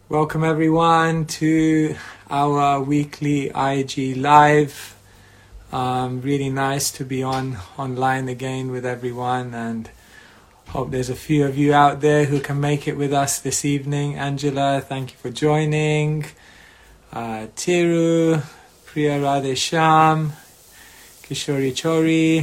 Welcome everyone to our weekly IG live. Really nice to be online again with everyone, and hope there's a few of you out there who can make it with us this evening. Angela, thank you for joining. Tiru, Priya Radhesham, Kishori Chori,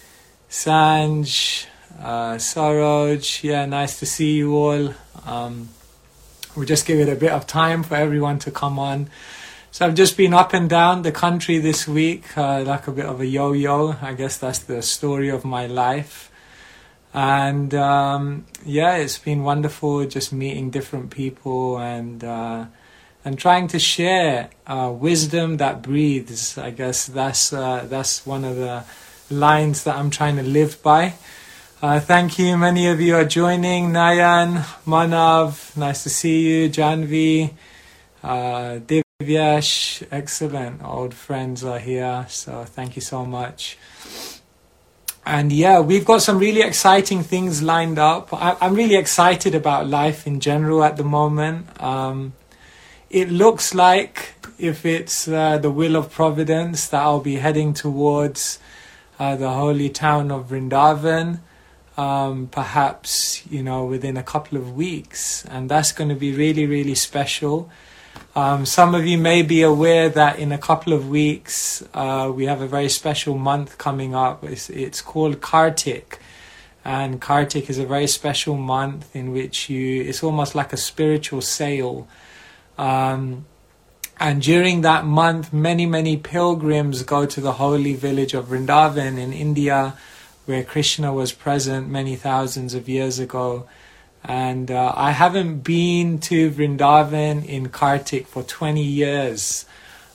Sanj, Saroj. Yeah, nice to see you all. We'll just give it a bit of time for everyone to come on. So I've just been up and down the country this week, like a bit of a yo-yo. I guess that's the story of my life. And it's been wonderful just meeting different people and trying to share wisdom that breathes. I guess that's one of the lines that I'm trying to live by. Thank you. Many of you are joining. Nayan, Manav, nice to see you. Janvi, Divyash, excellent. Old friends are here, so thank you so much. And yeah, we've got some really exciting things lined up. I'm really excited about life in general at the moment. It looks like, if it's the will of Providence, that I'll be heading towards the holy town of Vrindavan. Perhaps, within a couple of weeks, and that's going to be really, really special. Some of you may be aware that in a couple of weeks, we have a very special month coming up. It's called Kartik, and Kartik is a very special month in which it's almost like a spiritual sale. And during that month, many, many pilgrims go to the holy village of Vrindavan in India, where Krishna was present many thousands of years ago. And I haven't been to Vrindavan in Kartik for 20 years.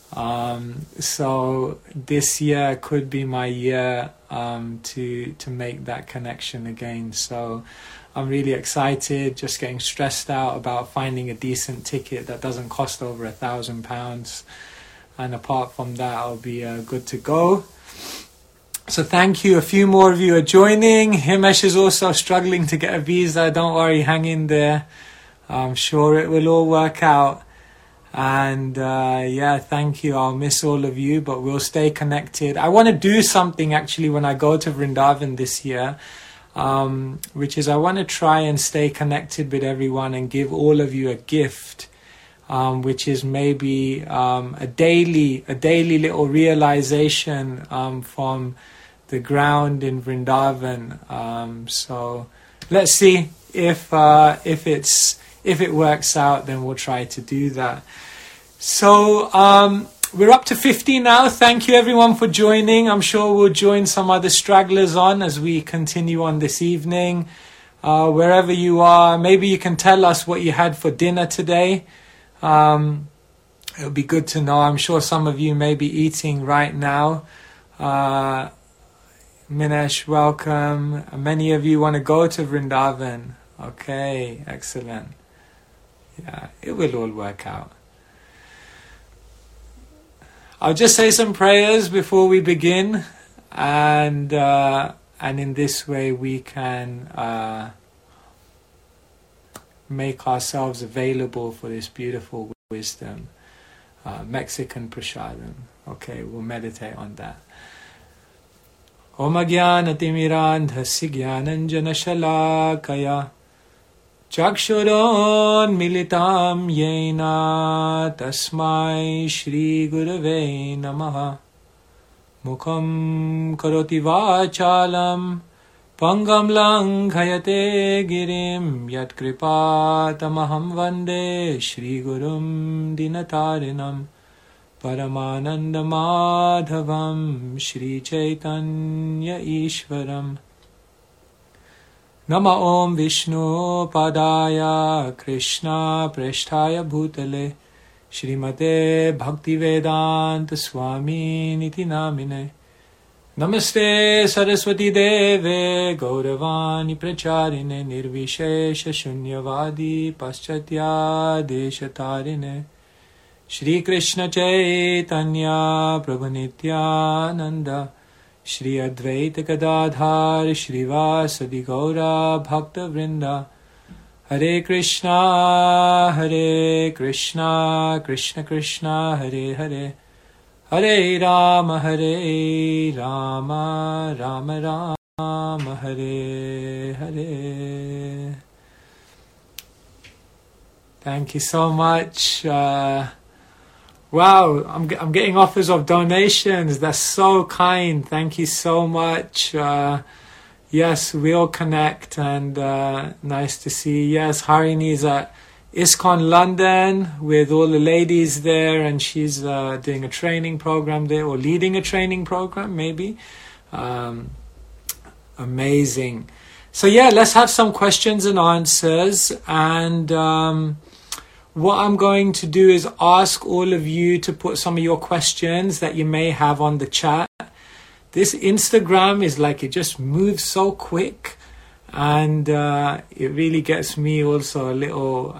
So this year could be my year to make that connection again. So I'm really excited, just getting stressed out about finding a decent ticket that doesn't cost over £1,000. And apart from that, I'll be good to go. So thank you. A few more of you are joining. Himesh is also struggling to get a visa. Don't worry, hang in there. I'm sure it will all work out. And thank you. I'll miss all of you, but we'll stay connected. I want to do something actually when I go to Vrindavan this year, which is I want to try and stay connected with everyone and give all of you a gift, which is maybe a daily little realization from the ground in Vrindavan. So let's see if it works out, then we'll try to do that. So we're up to 50 now. Thank you everyone for joining. I'm sure we'll join some other stragglers on as we continue on this evening. Wherever you are, maybe you can tell us what you had for dinner today. It'll be good to know. I'm sure some of you may be eating right now. Minesh, welcome. Many of you want to go to Vrindavan. Okay, excellent. Yeah, it will all work out. I'll just say some prayers before we begin, and in this way we can make ourselves available for this beautiful wisdom. Mexican prasadam. Okay, we'll meditate on that. Om Ajnanatimmirandhasya Jnananjana Shalakaya Chakshuron Militam Yena Tasmai Shri Gurave Namaha Mukham Karoti Vachalam Pangam Langhayate Girim Yat Kripa Tamaham Vande Shri Gurum Dinatarinam Paramananda Madhavam Shri Chaitanya Ishvaram Nama Om Vishnu Padaya Krishna Presthaya Bhutale Shrimate Bhaktivedanta Swami Niti Namine Namaste Saraswati Deve Gauravani Pracharine Nirvishesha Shunyavadi Paschatya Deshatarine Shri Krishna Chaitanya Prabhu Nityananda Shri Advaita Gadadhar Shri Vasadi Gaura Bhakta Vrinda Hare Krishna, Krishna Krishna, Hare Hare, Hare Rama, Rama Rama, Hare Hare. Thank you so much. Wow, I'm getting offers of donations. That's so kind. Thank you so much. Yes, we'll connect, and nice to see. Yes, Harini's at ISKCON London with all the ladies there, and she's doing a training program there, or leading a training program maybe. Amazing. So yeah, let's have some questions and answers, and what I'm going to do is ask all of you to put some of your questions that you may have on the chat. This Instagram is like, it just moves so quick, and it really gets me also a little,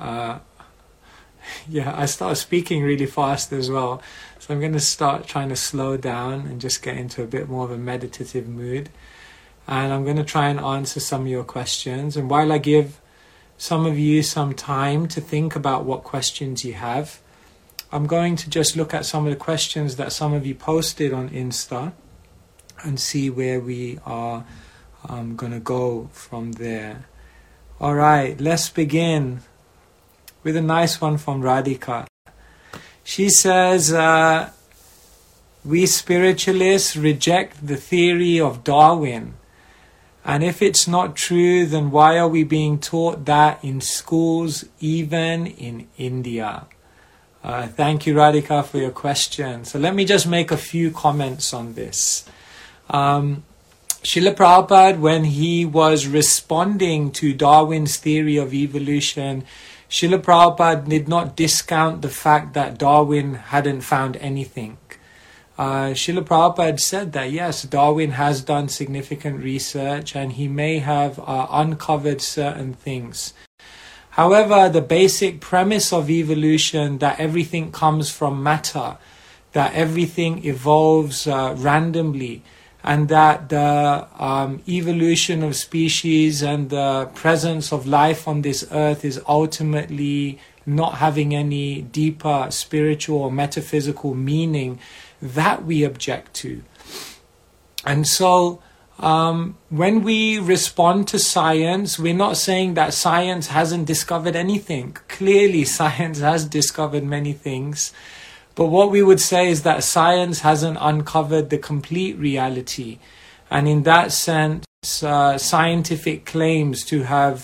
I start speaking really fast as well. So I'm going to start trying to slow down and just get into a bit more of a meditative mood. And I'm going to try and answer some of your questions. And while I give some of you some time to think about what questions you have, I'm going to just look at some of the questions that some of you posted on Insta and see where we are going to go from there. All right, let's begin with a nice one from Radhika. She says, we spiritualists reject the theory of Darwin. And if it's not true, then why are we being taught that in schools, even in India? Thank you, Radhika, for your question. So let me just make a few comments on this. Srila Prabhupada, when he was responding to Darwin's theory of evolution, Srila Prabhupada did not discount the fact that Darwin hadn't found anything. Srila Prabhupada said that yes, Darwin has done significant research and he may have uncovered certain things. However, the basic premise of evolution, that everything comes from matter, that everything evolves randomly, and that the evolution of species and the presence of life on this earth is ultimately not having any deeper spiritual or metaphysical meaning, that we object to. And so when we respond to science, we're not saying that science hasn't discovered anything. Clearly, science has discovered many things. But what we would say is that science hasn't uncovered the complete reality. And in that sense, scientific claims to have,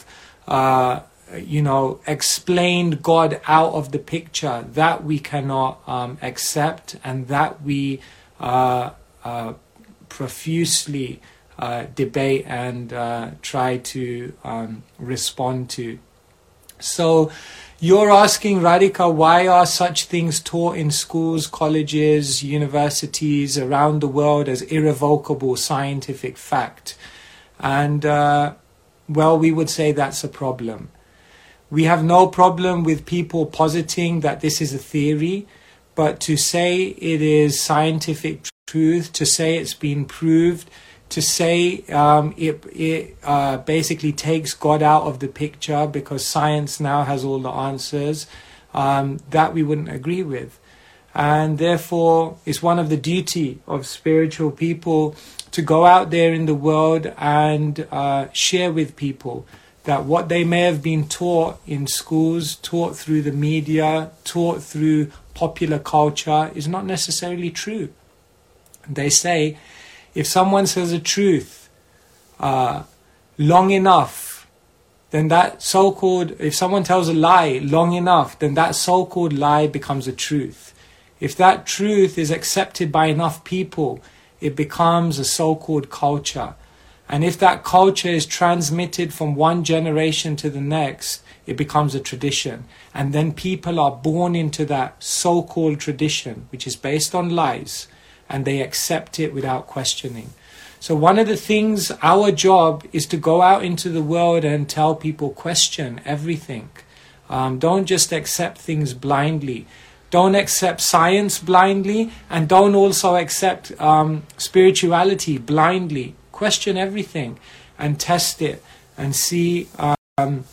explained God out of the picture, that we cannot accept, and that we profusely debate and try to respond to. So you're asking, Radhika, why are such things taught in schools, colleges, universities around the world as irrevocable scientific fact? And we would say that's a problem. We have no problem with people positing that this is a theory, but to say it is scientific truth, to say it's been proved, to say it basically takes God out of the picture because science now has all the answers, that we wouldn't agree with. And therefore, it's one of the duty of spiritual people to go out there in the world and share with people that what they may have been taught in schools, taught through the media, taught through popular culture is not necessarily true. They say, if someone says a truth long enough, then that so-called, if someone tells a lie long enough, then that so-called lie becomes a truth. If that truth is accepted by enough people, it becomes a so-called culture. And if that culture is transmitted from one generation to the next, it becomes a tradition. And then people are born into that so-called tradition, which is based on lies, and they accept it without questioning. So one of the things, our job is to go out into the world and tell people, question everything. Don't just accept things blindly. Don't accept science blindly, and don't also accept spirituality blindly. Question everything and test it and see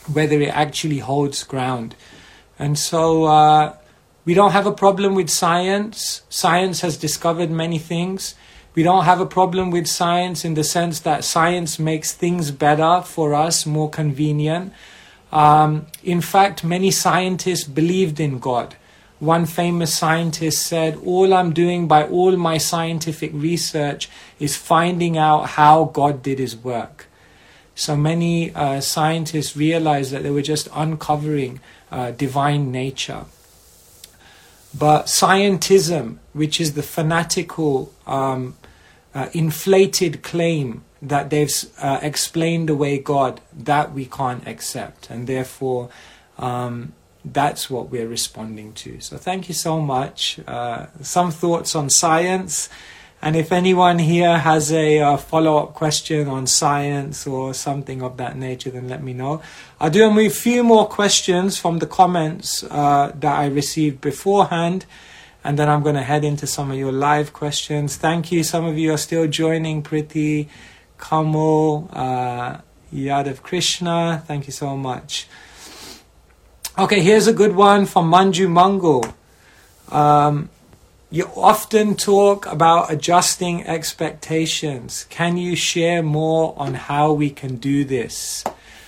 whether it actually holds ground. And so we don't have a problem with science. Science has discovered many things. We don't have a problem with science in the sense that science makes things better for us, more convenient. In fact, many scientists believed in God. One famous scientist said, all I'm doing by all my scientific research is finding out how God did his work. So many scientists realized that they were just uncovering divine nature. But scientism, which is the fanatical, inflated claim that they've explained away God, that we can't accept. And therefore, that's what we're responding to. So thank you so much. Some thoughts on science. And if anyone here has a follow-up question on science or something of that nature, then let me know. I'll do a few more questions from the comments that I received beforehand. And then I'm going to head into some of your live questions. Thank you. Some of you are still joining. Priti, Kamal, Yadav Krishna. Thank you so much. Okay, here's a good one from Manju Mangal. You often talk about adjusting expectations. Can you share more on how we can do this?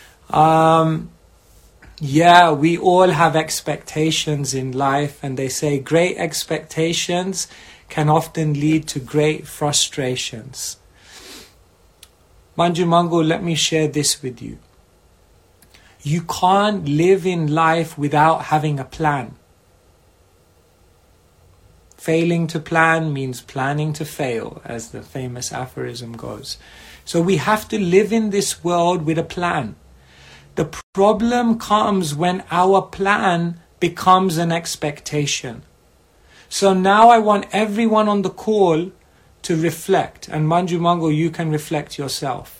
Yeah, we all have expectations in life, and they say great expectations can often lead to great frustrations. Manju Mangal, let me share this with you. You can't live in life without having a plan. Failing to plan means planning to fail, as the famous aphorism goes. So we have to live in this world with a plan. The problem comes when our plan becomes an expectation. So now I want everyone on the call to reflect. And Manju Mangal, you can reflect yourself.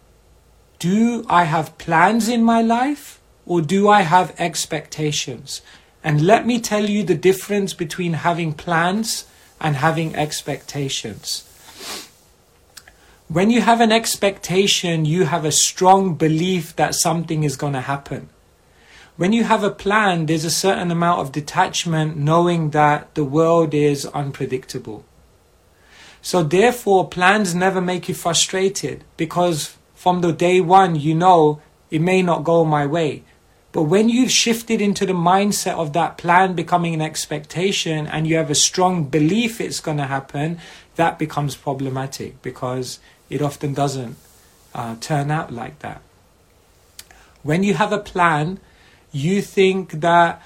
Do I have plans in my life, or do I have expectations? And let me tell you the difference between having plans and having expectations. When you have an expectation, you have a strong belief that something is going to happen. When you have a plan, there's a certain amount of detachment, knowing that the world is unpredictable. So therefore, plans never make you frustrated, because from the day one, you know it may not go my way. But when you've shifted into the mindset of that plan becoming an expectation, and you have a strong belief it's going to happen, that becomes problematic, because it often doesn't turn out like that. When you have a plan, you think that,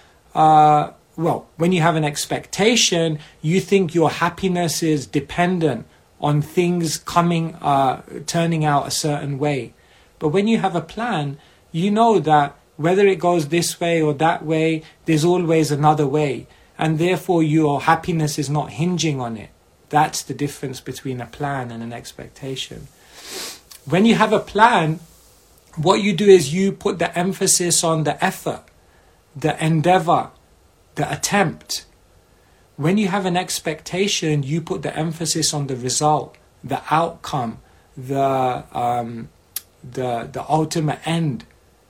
when you have an expectation, you think your happiness is dependent on things turning out a certain way. But when you have a plan, you know that whether it goes this way or that way, there's always another way. And therefore your happiness is not hinging on it. That's the difference between a plan and an expectation. When you have a plan, what you do is you put the emphasis on the effort, the endeavor, the attempt. When you have an expectation, you put the emphasis on the result, the outcome, the ultimate end.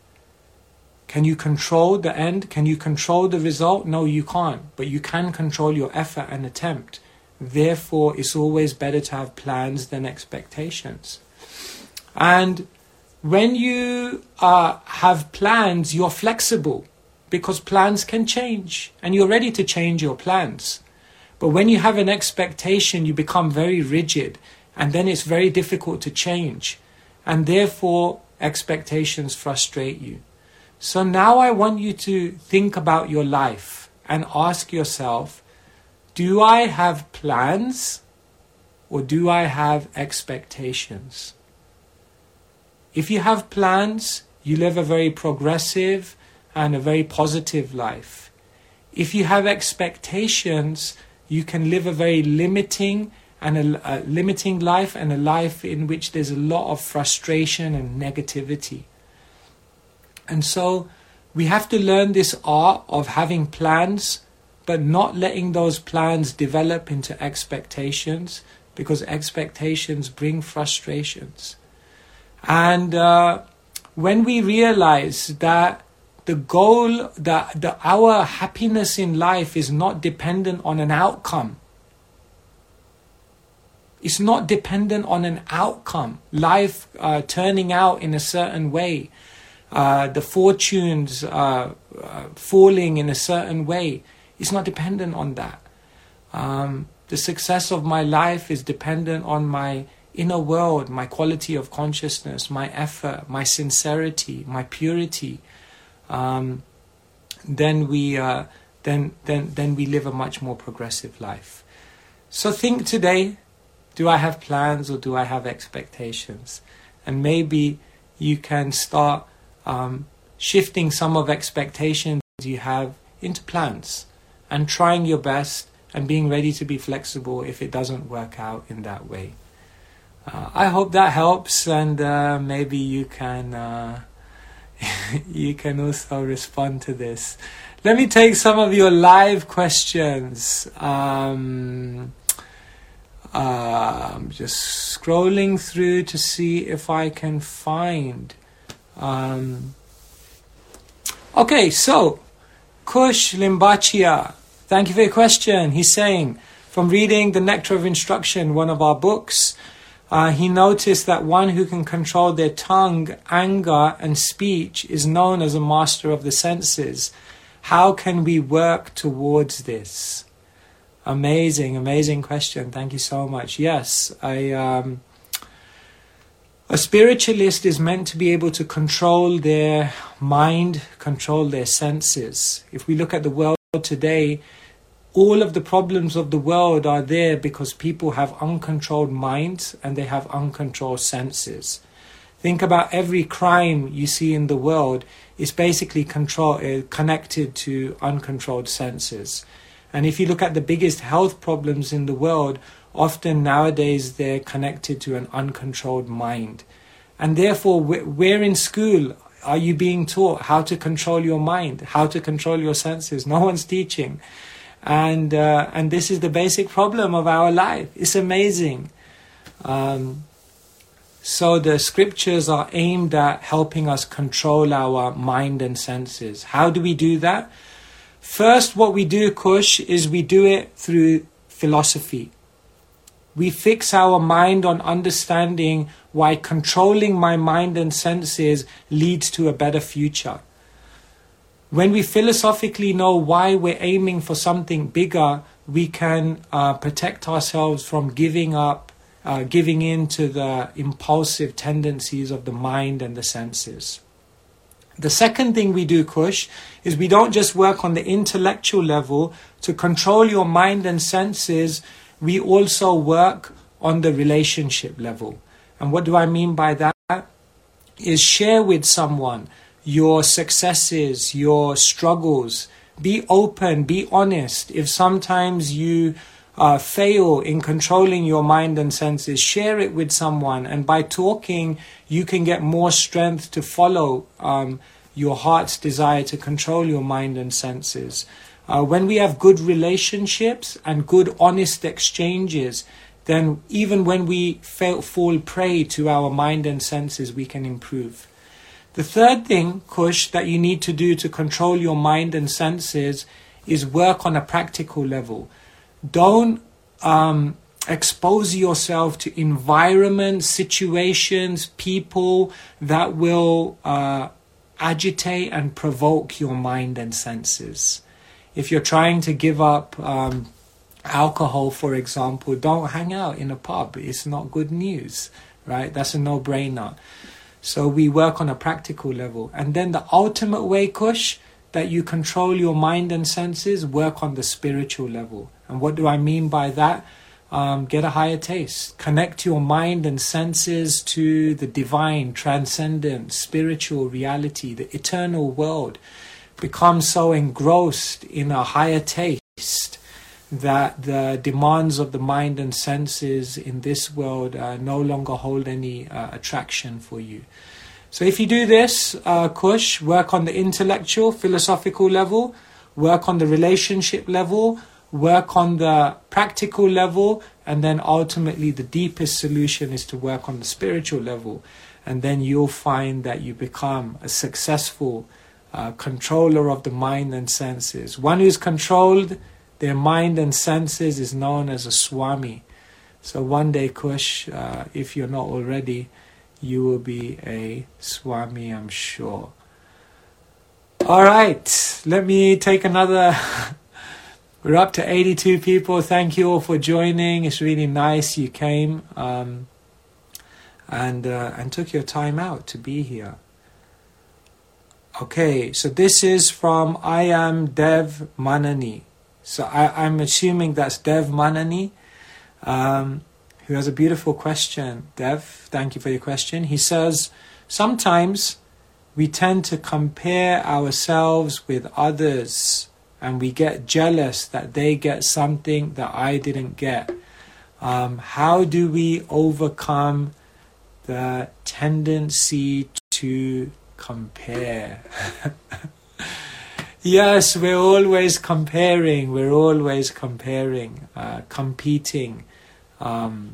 Can you control the end? Can you control the result? No, you can't. But you can control your effort and attempt. Therefore, it's always better to have plans than expectations. And when you have plans, you're flexible, because plans can change, and you're ready to change your plans. But when you have an expectation, you become very rigid, and then it's very difficult to change. And therefore, expectations frustrate you. So now I want you to think about your life and ask yourself, do I have plans, or do I have expectations? If you have plans, you live a very progressive and a very positive life. If you have expectations, you can live a very limiting life, and a life in which there's a lot of frustration and negativity. And so we have to learn this art of having plans, but not letting those plans develop into expectations, because expectations bring frustrations. And when we realize that the goal, that our happiness in life is not dependent on an outcome. It's not dependent on an outcome. Life turning out in a certain way. The fortunes falling in a certain way. It's not dependent on that. The success of my life is dependent on my inner world, my quality of consciousness, my effort, my sincerity, my purity. Then we live a much more progressive life. So think today, do I have plans or do I have expectations? And maybe you can start shifting some of expectations you have into plans and trying your best and being ready to be flexible if it doesn't work out in that way. I hope that helps, and maybe you can you can also respond to this. Let me take some of your live questions. I'm just scrolling through to see if I can find. Okay, so Kush Limbachia, thank you for your question. He's saying, from reading The Nectar of Instruction, one of our books, he noticed that one who can control their tongue, anger, and speech is known as a master of the senses. How can we work towards this? Amazing question. Thank you so much. Yes, a spiritualist is meant to be able to control their mind, control their senses. If we look at the world today, all of the problems of the world are there because people have uncontrolled minds and they have uncontrolled senses. Think about every crime you see in the world is basically connected to uncontrolled senses. And if you look at the biggest health problems in the world, often nowadays they're connected to an uncontrolled mind. And therefore, where in school are you being taught how to control your mind, how to control your senses? No one's teaching. And this is the basic problem of our life. It's amazing. So the scriptures are aimed at helping us control our mind and senses. How do we do that? First, what we do, Kush, is we do it through philosophy. We fix our mind on understanding why controlling my mind and senses leads to a better future. When we philosophically know why we're aiming for something bigger, we can protect ourselves from giving in to the impulsive tendencies of the mind and the senses. The second thing we do, Kush, is we don't just work on the intellectual level to control your mind and senses, we also work on the relationship level. And what do I mean by that? Is share with someone your successes, your struggles. Be open, be honest. If sometimes you fail in controlling your mind and senses, share it with someone. And by talking, you can get more strength to follow your heart's desire to control your mind and senses. When we have good relationships and good honest exchanges, then even when we fall prey to our mind and senses, we can improve. The third thing, Kush, that you need to do to control your mind and senses is work on a practical level. Don't expose yourself to environments, situations, people that will agitate and provoke your mind and senses. If you're trying to give up alcohol, for example, don't hang out in a pub. It's not good news, right? That's a no-brainer. So we work on a practical level. And then the ultimate way, Kush, that you control your mind and senses, work on the spiritual level. And what do I mean by that? Get a higher taste. Connect your mind and senses to the divine, transcendent, spiritual reality, the eternal world. Become so engrossed in a higher taste that the demands of the mind and senses in this world no longer hold any attraction for you. So if you do this, Kush, work on the intellectual, philosophical level, work on the relationship level, work on the practical level, and then ultimately the deepest solution is to work on the spiritual level. and then you'll find that you become a successful controller of the mind and senses. One who's controlled their mind and senses is known as a Swami. So one day, Kush, if you're not already, you will be a Swami, I'm sure. All right, let me take another. We're up to 82 people. Thank you all for joining. It's really nice you came and took your time out to be here. Okay, so this is from I am Dev Manani. So I'm assuming that's Dev Manani, who has a beautiful question. Dev, thank you for your question. He says, sometimes we tend to compare ourselves with others and we get jealous that they get something that I didn't get. How do we overcome the tendency to compare? Yes, we're always comparing, competing, and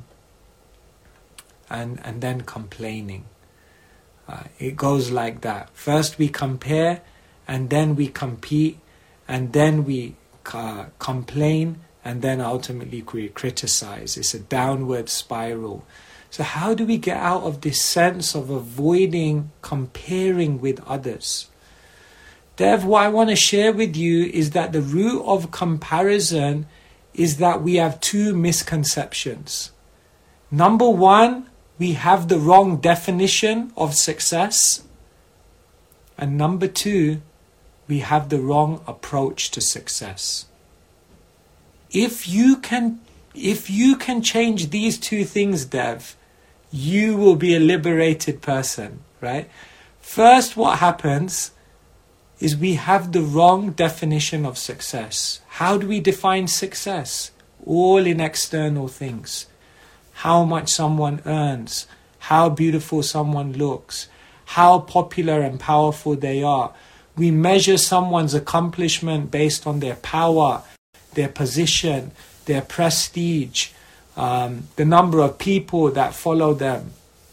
then complaining. It goes like that. First we compare, and then we compete, and then we complain, and then ultimately we criticize. It's a downward spiral. So how do we get out of this sense of avoiding comparing with others? Dev, what I want to share with you is that the root of comparison is that we have two misconceptions. Number one, we have the wrong definition of success. And number two, we have the wrong approach to success. If you can change these two things, Dev, you will be a liberated person, right? First, what happens is we have the wrong definition of success. How do we define success? All in external things. How much someone earns, how beautiful someone looks, how popular and powerful they are. We measure someone's accomplishment based on their power, their position, their prestige, the number of people that follow them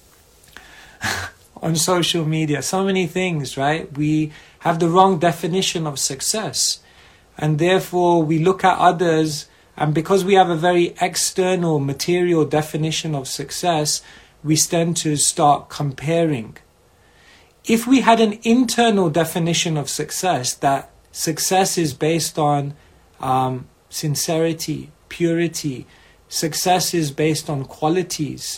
on social media. So many things, right? We have the wrong definition of success. And therefore we look at others, and because we have a very external, material definition of success, we tend to start comparing. If we had an internal definition of success, that success is based on sincerity, purity, success is based on qualities,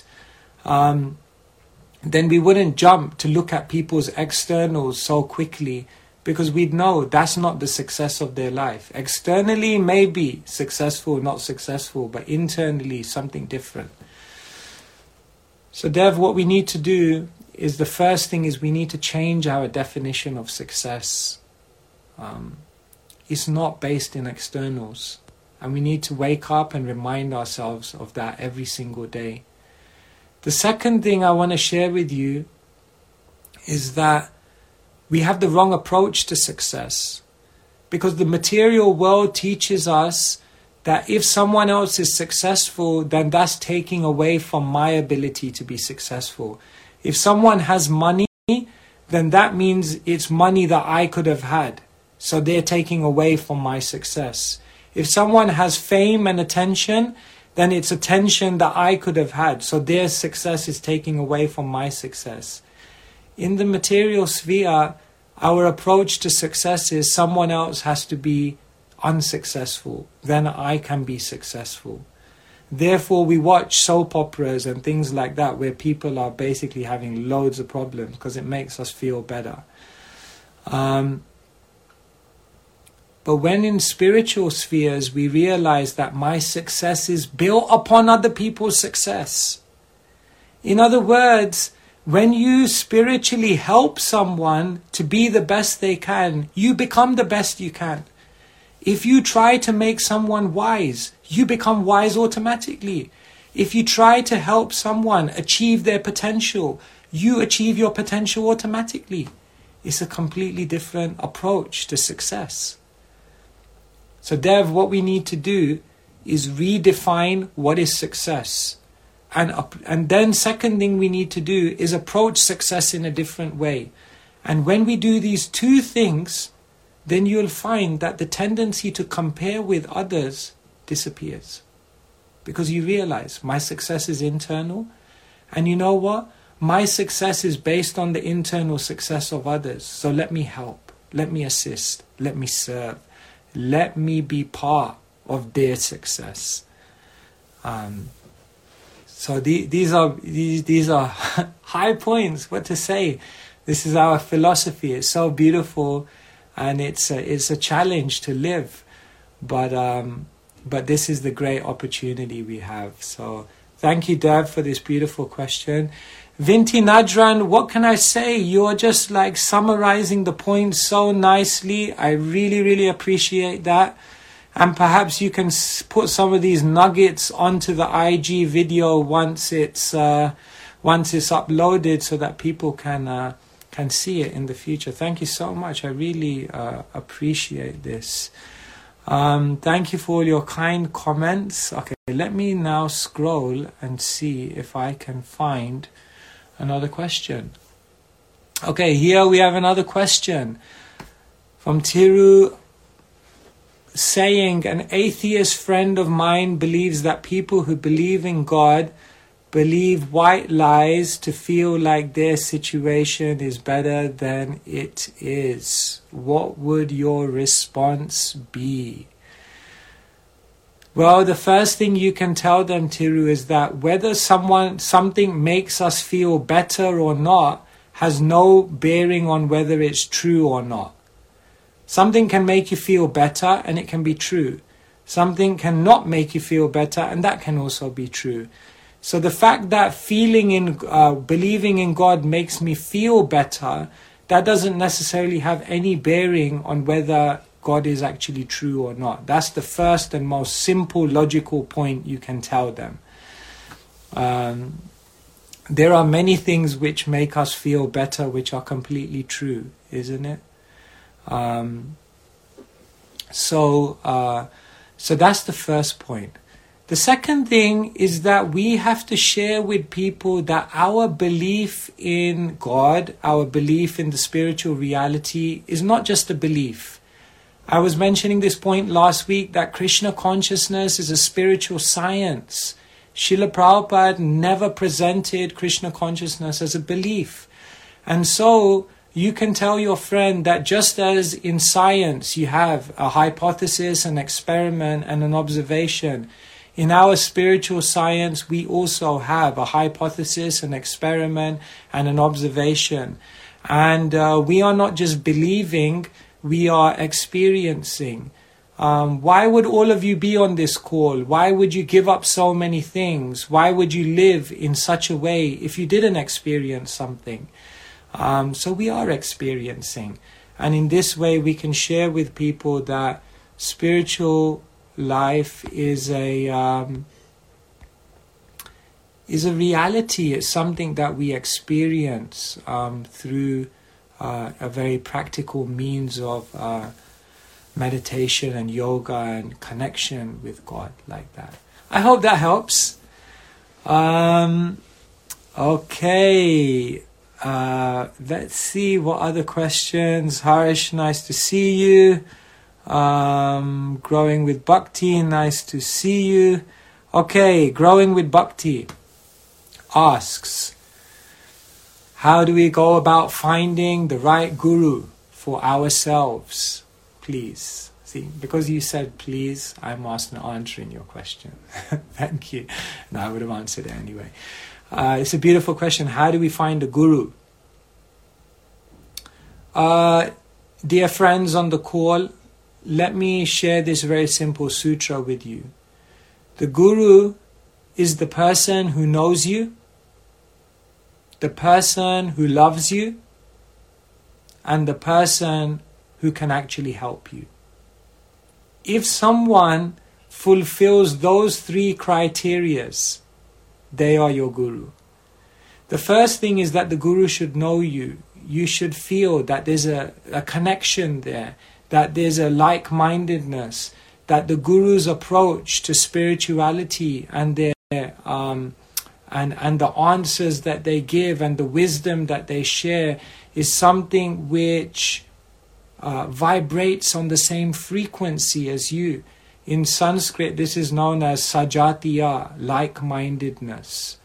then we wouldn't jump to look at people's externals so quickly, because we'd know that's not the success of their life. Externally, maybe successful, not successful, but internally, something different. So, Dev, what we need to do is, the first thing is we need to change our definition of success. It's not based in externals. And we need to wake up and remind ourselves of that every single day. The second thing I want to share with you is that we have the wrong approach to success. Because the material world teaches us that if someone else is successful, then that's taking away from my ability to be successful. If someone has money, then that means it's money that I could have had. So they're taking away from my success. If someone has fame and attention, then it's attention that I could have had. So their success is taking away from my success. In the material sphere, our approach to success is someone else has to be unsuccessful, then I can be successful. Therefore, we watch soap operas and things like that where people are basically having loads of problems because it makes us feel better. But when in spiritual spheres, we realize that my success is built upon other people's success. In other words, when you spiritually help someone to be the best they can, you become the best you can. If you try to make someone wise, you become wise automatically. If you try to help someone achieve their potential, you achieve your potential automatically. It's a completely different approach to success. So Dev, what we need to do is redefine what is success and then second thing we need to do is approach success in a different way. And when we do these two things, then you'll find that the tendency to compare with others disappears. Because you realize my success is internal, and you know what? My success is based on the internal success of others. So let me help, let me assist, let me serve, let me be part of their success. So these are high points. What to say? This is our philosophy. It's so beautiful, and it's a challenge to live. But this is the great opportunity we have. So thank you, Dev, for this beautiful question. Vinti Nadran, what can I say? You're just like summarizing the points so nicely. I really, really appreciate that. And perhaps you can put some of these nuggets onto the IG video once it's uploaded, so that people can see it in the future. Thank you so much. I really appreciate this. Thank you for all your kind comments. Okay, let me now scroll and see if I can find another question. Okay, here we have another question from Tiru, saying, an atheist friend of mine believes that people who believe in God believe white lies to feel like their situation is better than it is. What would your response be? Well, the first thing you can tell them, Tiru, is that whether something makes us feel better or not has no bearing on whether it's true or not. Something can make you feel better, and it can be true. Something can not make you feel better, and that can also be true. So the fact that believing in God makes me feel better, that doesn't necessarily have any bearing on whether God is actually true or not. That's the first and most simple, logical point you can tell them. There are many things which make us feel better, which are completely true, isn't it? So that's the first point. The second thing is that we have to share with people that our belief in God, our belief in the spiritual reality, is not just a belief. I was mentioning this point last week, that Krishna consciousness is a spiritual science. Srila Prabhupada never presented Krishna consciousness as a belief. And so you can tell your friend that just as in science you have a hypothesis, an experiment, and an observation, in our spiritual science we also have a hypothesis, an experiment, and an observation. And we are not just believing, we are experiencing. Why would all of you be on this call? Why would you give up so many things? Why would you live in such a way if you didn't experience something? So we are experiencing. And in this way we can share with people that spiritual life is a reality. It's something that we experience through a very practical means of meditation and yoga and connection with God, like that. I hope that helps. Okay. Let's see what other questions. Harish, nice to see you. Growing with Bhakti, nice to see you. Okay, Growing with Bhakti asks, how do we go about finding the right guru for ourselves? Please. See, because you said please, I'm answering your question. Thank you. No, I would have answered it anyway. It's a beautiful question. How do we find a guru? Dear friends on the call, let me share this very simple sutra with you. The guru is the person who knows you, the person who loves you, and the person who can actually help you. If someone fulfills those three criterias, they are your guru. The first thing is that the guru should know you. You should feel that there's a connection there, that there's a like-mindedness, that the guru's approach to spirituality and their and the answers that they give and the wisdom that they share is something which vibrates on the same frequency as you. In Sanskrit, this is known as sajatiya, like-mindedness.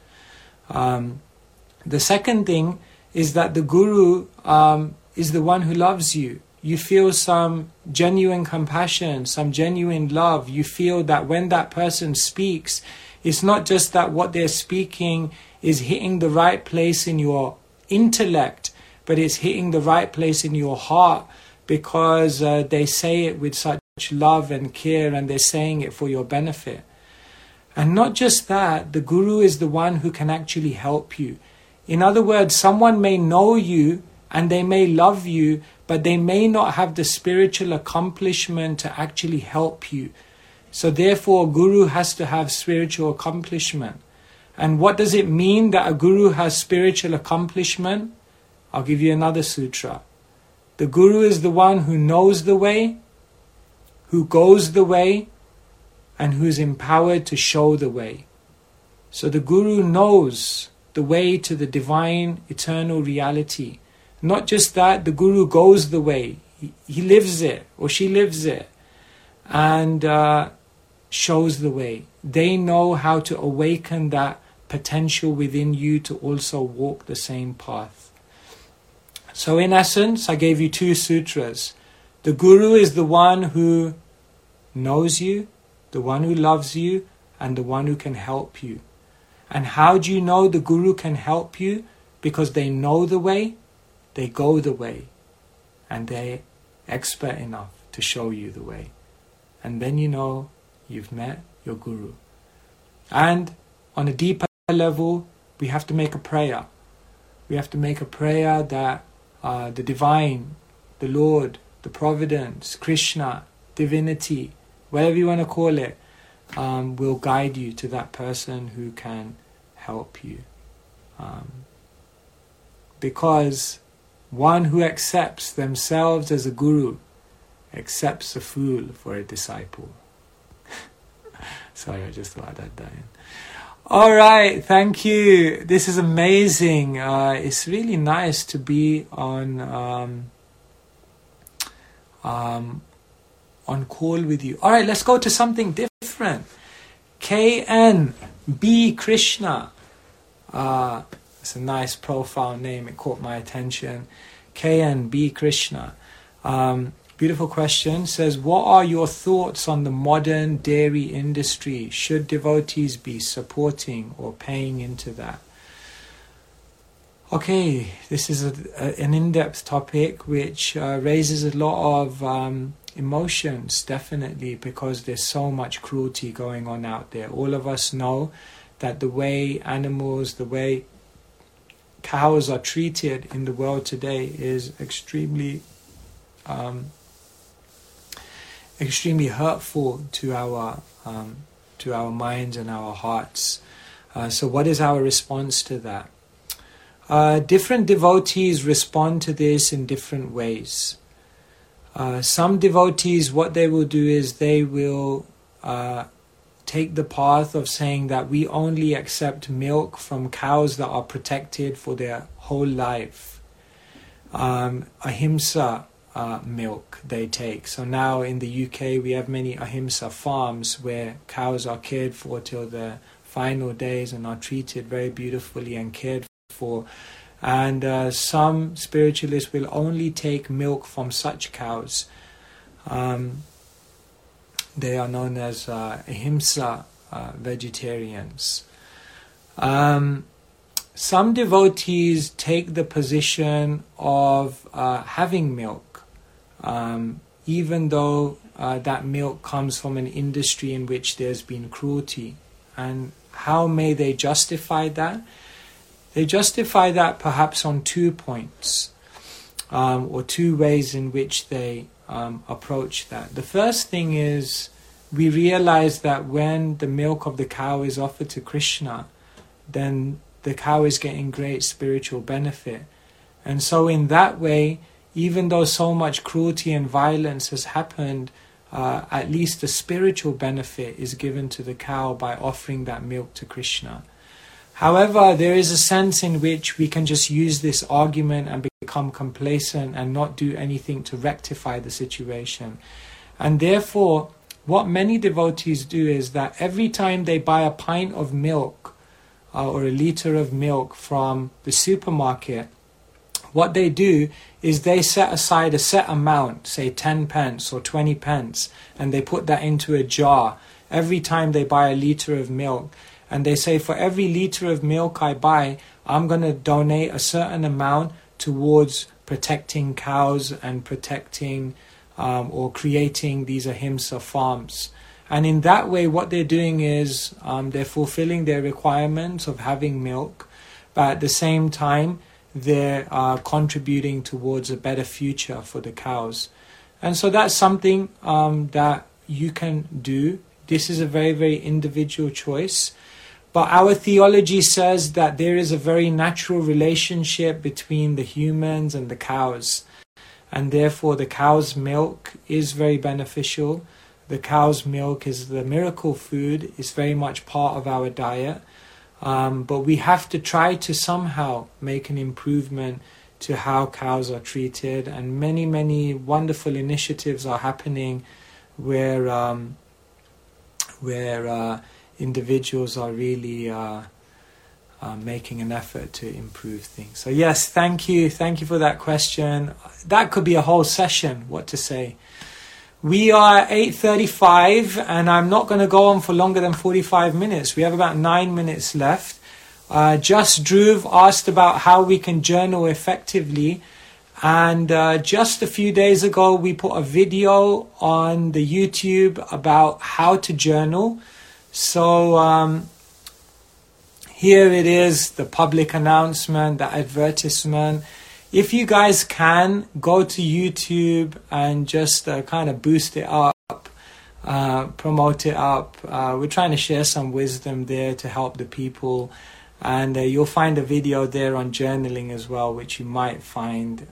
The second thing is that the Guru is the one who loves you. You feel some genuine compassion, some genuine love. You feel that when that person speaks, it's not just that what they're speaking is hitting the right place in your intellect, but it's hitting the right place in your heart, because they say it with such love and care, and they're saying it for your benefit. And not just that, the Guru is the one who can actually help you. In other words, someone may know you and they may love you, but they may not have the spiritual accomplishment to actually help you. So therefore, a Guru has to have spiritual accomplishment. And what does it mean that a Guru has spiritual accomplishment? I'll give you another sutra. The Guru is the one who knows the way, who goes the way, and who is empowered to show the way. So the Guru knows the way to the divine, eternal reality. Not just that, the Guru goes the way. He lives it, or she lives it, and shows the way. They know how to awaken that potential within you to also walk the same path. So in essence, I gave you two sutras. The Guru is the one who knows you, the one who loves you, and the one who can help you. And how do you know the Guru can help you? Because they know the way, they go the way, and they're expert enough to show you the way. And then you know you've met your Guru. And on a deeper level, we have to make a prayer. We have to make a prayer that the divine, the Lord, the providence, Krishna, divinity, whatever you want to call it, will guide you to that person who can help you. Because one who accepts themselves as a Guru accepts a fool for a disciple. Sorry, I just thought I'd add that in. All right, thank you. This is amazing. It's really nice to be on call with you. All right, let's go to something different. KNB Krishna. It's a nice profile name. It caught my attention. KNB Krishna. Beautiful question. Says, what are your thoughts on the modern dairy industry? Should devotees be supporting or paying into that? Okay, this is an in-depth topic which raises a lot of emotions, definitely, because there's so much cruelty going on out there. All of us know that the way animals, the way cows are treated in the world today is extremely hurtful to our minds and our hearts. So what is our response to that? Different devotees respond to this in different ways. Some devotees, what they will do is they will take the path of saying that we only accept milk from cows that are protected for their whole life. Ahimsa milk they take. So now in the UK we have many ahimsa farms where cows are cared for till their final days and are treated very beautifully and cared for. And some spiritualists will only take milk from such cows. They are known as ahimsa vegetarians. Some devotees take the position of having milk, even though that milk comes from an industry in which there's been cruelty. And how may they justify that? They justify that perhaps on 2 points, or 2 ways in which they approach that. The first thing is, we realize that when the milk of the cow is offered to Krishna, then the cow is getting great spiritual benefit. And so in that way, even though so much cruelty and violence has happened, at least the spiritual benefit is given to the cow by offering that milk to Krishna. However, there is a sense in which we can just use this argument and become complacent and not do anything to rectify the situation. And therefore, what many devotees do is that every time they buy a pint of milk or a liter of milk from the supermarket, what they do is they set aside a set amount, say 10 pence or 20 pence, and they put that into a jar every time they buy a liter of milk. And they say, for every liter of milk I buy, I'm going to donate a certain amount towards protecting cows and protecting or creating these ahimsa farms. And in that way, what they're doing is they're fulfilling their requirements of having milk, but at the same time, they're contributing towards a better future for the cows. And so that's something that you can do. This is a very, very individual choice. But our theology says that there is a very natural relationship between the humans and the cows. And therefore the cow's milk is very beneficial. The cow's milk is the miracle food. It's very much part of our diet. But we have to try to somehow make an improvement to how cows are treated. And many, many wonderful initiatives are happening where individuals are really making an effort to improve things. So yes, thank you for that question. That could be a whole session, what to say. We are 8:35 and I'm not going to go on for longer than 45 minutes. We have about 9 minutes left. Just Dhruv asked about how we can journal effectively. And just a few days ago, we put a video on the YouTube about how to journal. So here it is, the public announcement, the advertisement. If you guys can, go to YouTube and just kind of boost it up, promote it up. We're trying to share some wisdom there to help the people. And you'll find a video there on journaling as well, which you might find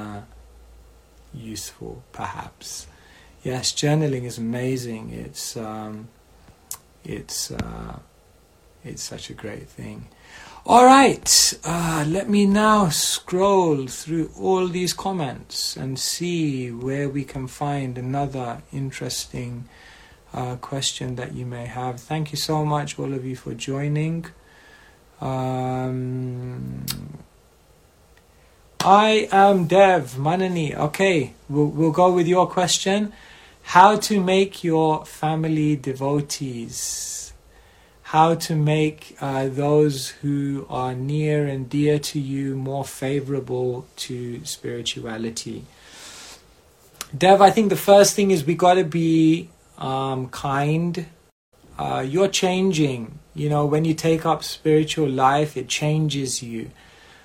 useful, perhaps. Yes, journaling is amazing. It's such a great thing. All right, let me now scroll through all these comments and see where we can find another interesting question that you may have. Thank you so much, all of you, for joining. I am Dev Manani. Okay, we'll go with your question. How to make your family devotees? How to make those who are near and dear to you more favorable to spirituality? Dev, I think the first thing is we got to be kind. You're changing. You know, when you take up spiritual life, it changes you.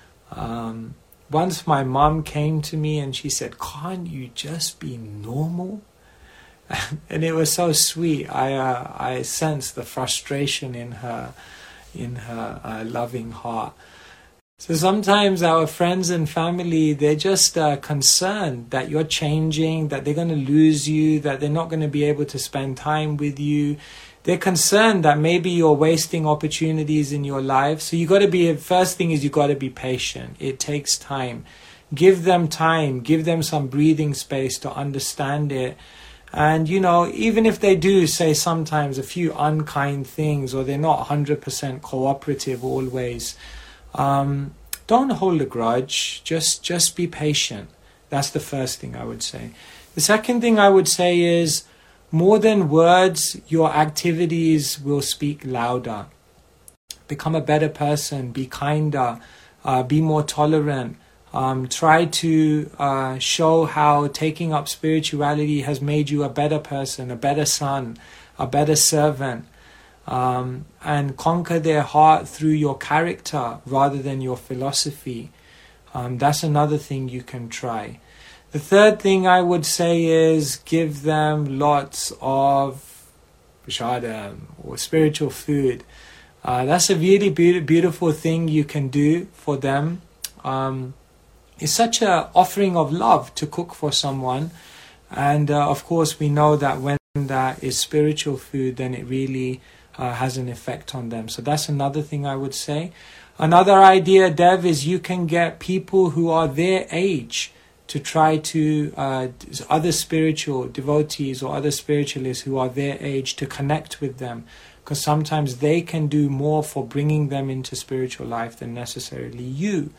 Once my mom came to me and she said, "Can't you just be normal?" And it was so sweet. I sensed the frustration in her loving heart. So sometimes our friends and family, they're just concerned that you're changing, that they're going to lose you, that they're not going to be able to spend time with you. They're concerned that maybe you're wasting opportunities in your life. So first thing is you got to be patient. It takes time. Give them time. Give them some breathing space to understand it. And, you know, even if they do say sometimes a few unkind things or they're not 100% cooperative always, don't hold a grudge. Just be patient. That's the first thing I would say. The second thing I would say is, more than words, your activities will speak louder. Become a better person. Be kinder. Be more tolerant. Try to show how taking up spirituality has made you a better person, a better son, a better servant, and conquer their heart through your character rather than your philosophy. That's another thing you can try. The third thing I would say is give them lots of prasadam or spiritual food. That's a really beautiful thing you can do for them. It's such an offering of love to cook for someone. And of course we know that when that is spiritual food, then it really has an effect on them. So that's another thing I would say. Another idea, Dev, is you can get people who are their age to try to, other spiritual devotees or other spiritualists who are their age, to connect with them. Because sometimes they can do more for bringing them into spiritual life than necessarily you.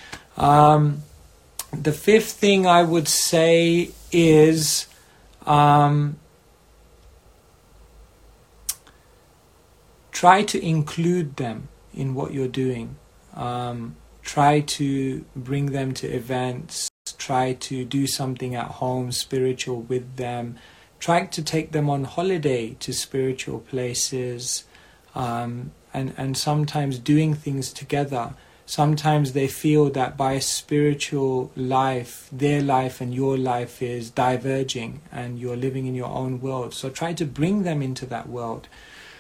The fifth thing I would say is try to include them in what you're doing. Try to bring them to events. Try to do something at home spiritual with them. Try to take them on holiday to spiritual places, and sometimes doing things together. Sometimes they feel that by spiritual life, their life and your life is diverging and you're living in your own world. So try to bring them into that world.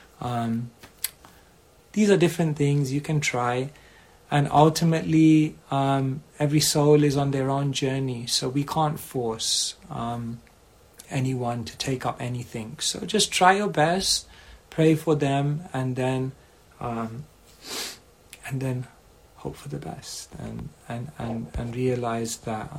These are different things you can try. And ultimately, every soul is on their own journey. So we can't force anyone to take up anything. So just try your best, pray for them, and then hope for the best, and realize that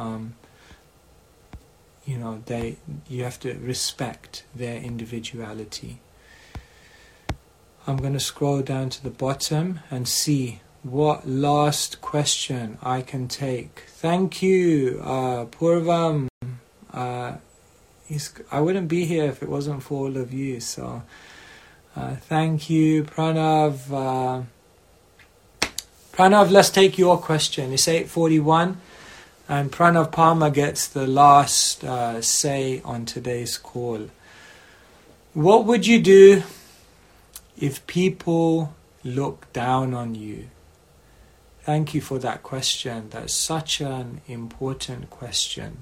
you have to respect their individuality. I'm going to scroll down to the bottom and see what last question I can take. Thank you, Purvam. I wouldn't be here if it wasn't for all of you. So thank you, Pranav. Pranav, let's take your question. It's 8:41, and Pranav Palmer gets the last say on today's call. What would you do if people look down on you? Thank you for that question. That's such an important question.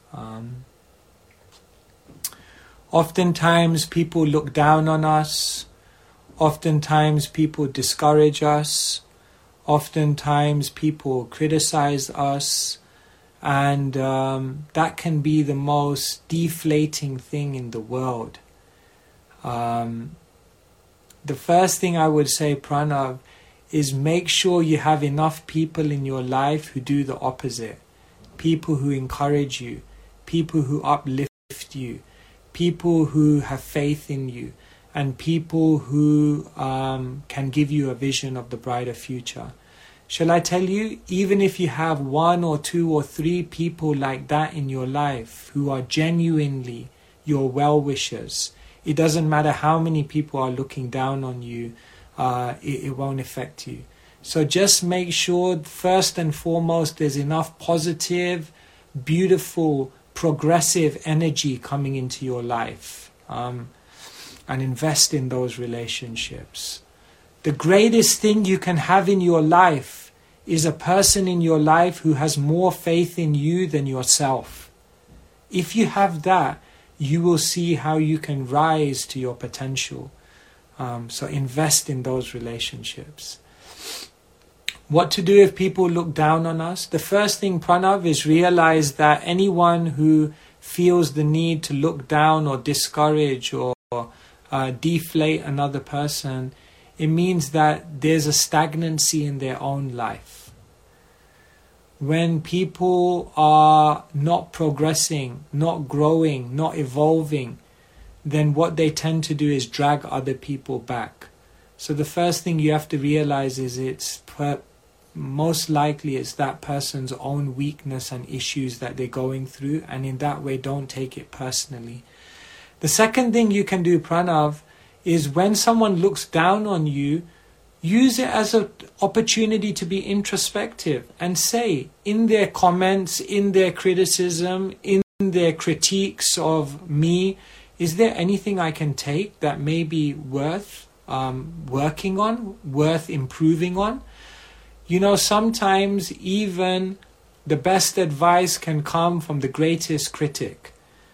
Oftentimes people look down on us. Oftentimes people discourage us. Oftentimes people criticize us. And that can be the most deflating thing in the world. The first thing I would say, Pranav, is make sure you have enough people in your life who do the opposite. People who encourage you. People who uplift you. People who have faith in you. And people who can give you a vision of the brighter future. Shall I tell you, even if you have 1 or 2 or 3 people like that in your life who are genuinely your well-wishers, it doesn't matter how many people are looking down on you, it won't affect you. So just make sure, first and foremost, there's enough positive, beautiful, progressive energy coming into your life, and invest in those relationships. The greatest thing you can have in your life is a person in your life who has more faith in you than yourself. If you have that, you will see how you can rise to your potential. So invest in those relationships. What to do if people look down on us? The first thing, Pranav, is realize that anyone who feels the need to look down or discourage or deflate another person, it means that there's a stagnancy in their own life. When people are not progressing, not growing, not evolving, then what they tend to do is drag other people back. So the first thing you have to realize is most likely it's that person's own weakness and issues that they're going through, and in that way don't take it personally. The second thing you can do, Pranav, is when someone looks down on you, use it as an opportunity to be introspective and say, in their comments, in their criticism, in their critiques of me, is there anything I can take that may be worth working on, worth improving on? You know, sometimes even the best advice can come from the greatest critic.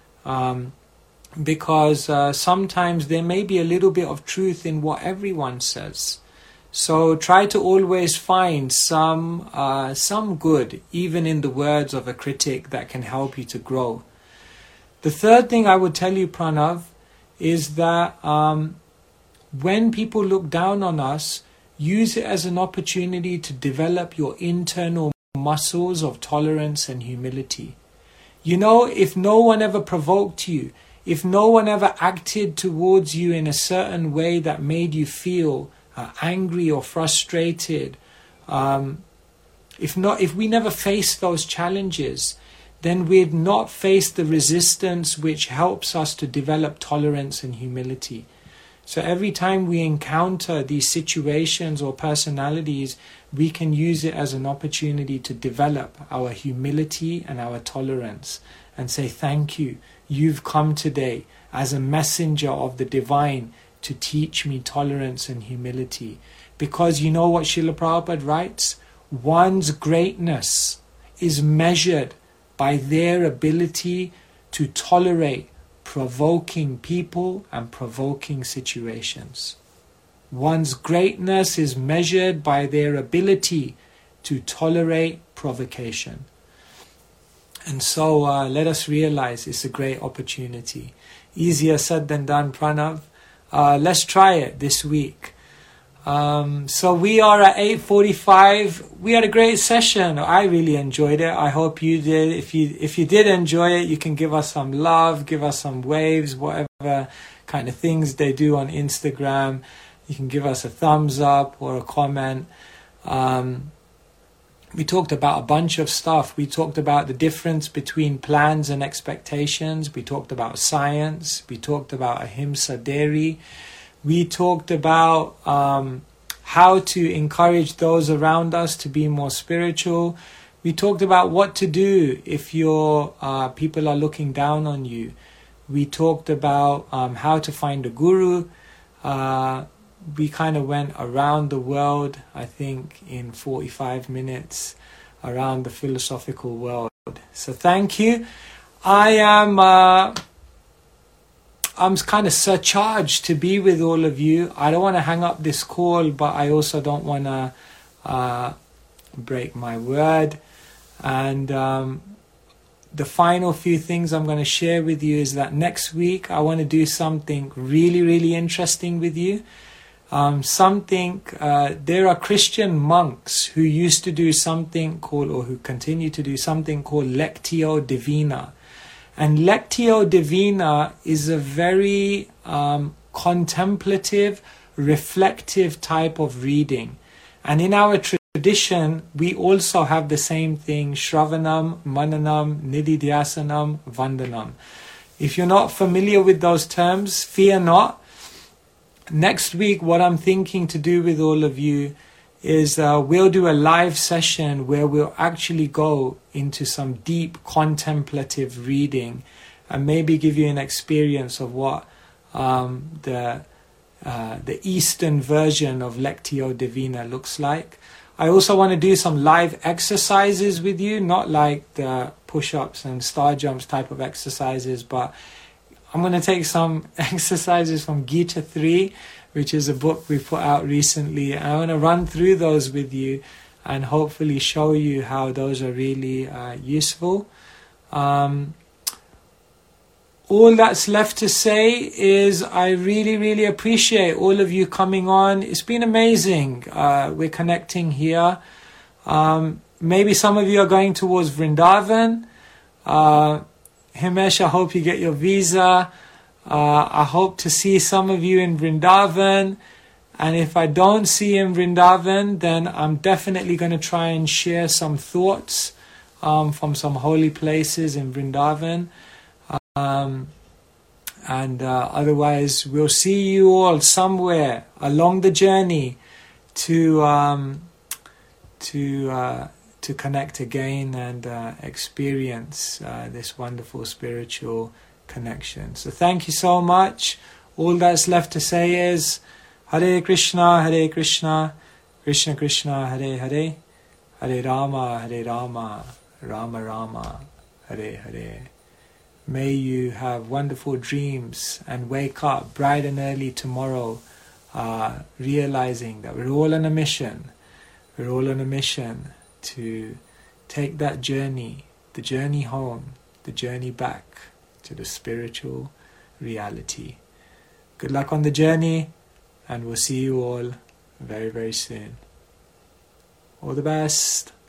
Because sometimes there may be a little bit of truth in what everyone says. So try to always find some good, even in the words of a critic, that can help you to grow. The third thing I would tell you, Pranav, is that when people look down on us, use it as an opportunity to develop your internal muscles of tolerance and humility. You know, if no one ever provoked you, if no one ever acted towards you in a certain way that made you feel angry or frustrated, if we never faced those challenges, then we'd not face the resistance which helps us to develop tolerance and humility. So every time we encounter these situations or personalities, we can use it as an opportunity to develop our humility and our tolerance and say, thank you. You've come today as a messenger of the divine to teach me tolerance and humility. Because you know what Srila Prabhupada writes? One's greatness is measured by their ability to tolerate provoking people and provoking situations. One's greatness is measured by their ability to tolerate provocation. And so let us realize it's a great opportunity. Easier said than done, Pranav. Let's try it this week. So we are at 8:45. We had a great session. I really enjoyed it. I hope you did. If you did enjoy it, you can give us some love, give us some waves, whatever kind of things they do on Instagram. You can give us a thumbs up or a comment. We talked about a bunch of stuff. We talked about the difference between plans and expectations. We talked about science. We talked about ahimsa dairy. We talked about how to encourage those around us to be more spiritual. We talked about what to do if your people are looking down on you. We talked about how to find a guru. We kind of went around the world, I think, in 45 minutes, around the philosophical world. So thank you. I'm kind of surcharged to be with all of you. I don't want to hang up this call, but I also don't want to break my word. And the final few things I'm going to share with you is that next week I want to do something really, really interesting with you. There are Christian monks who used to do something called, or who continue to do something called Lectio Divina. And Lectio Divina is a very contemplative, reflective type of reading. And in our tradition, we also have the same thing, Shravanam, Mananam, Nididhyasanam, Vandanam. If you're not familiar with those terms, fear not. Next week, what I'm thinking to do with all of you is we'll do a live session where we'll actually go into some deep contemplative reading and maybe give you an experience of what the Eastern version of Lectio Divina looks like. I also want to do some live exercises with you, not like the push-ups and star jumps type of exercises, but I'm going to take some exercises from Gita 3, which is a book we put out recently. I want to run through those with you and hopefully show you how those are really useful. All that's left to say is I really, really appreciate all of you coming on. It's been amazing. We're connecting here. Maybe some of you are going towards Vrindavan. Himesh, I hope you get your visa. I hope to see some of you in Vrindavan. And if I don't see you in Vrindavan, then I'm definitely going to try and share some thoughts from some holy places in Vrindavan. Otherwise, we'll see you all somewhere along the journey to connect again and experience this wonderful spiritual connection. So thank you so much. All that's left to say is Hare Krishna, Krishna Krishna, Hare Hare, Hare Rama, Rama Rama, Hare Hare. May you have wonderful dreams and wake up bright and early tomorrow, realizing that we're all on a mission. We're all on a mission to take that journey, the journey home, the journey back to the spiritual reality. Good luck on the journey. and we'll see you all very, very soon. All the best.